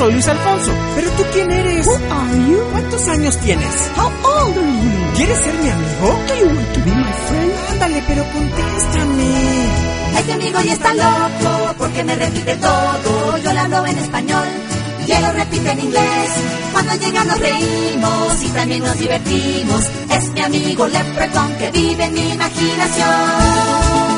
soy Luis Alfonso. ¿Pero tú quién eres? Who are you? ¿Cuántos años tienes? How old are you? ¿Quieres ser mi amigo? Do you want to be my friend? Ándale, pero contéstame. Este amigo ya está loco porque me repite todo. Yo le hablo en español y él lo repite en inglés. Cuando llega nos reímos y también nos divertimos. Es mi amigo Leprechaun que vive en mi imaginación.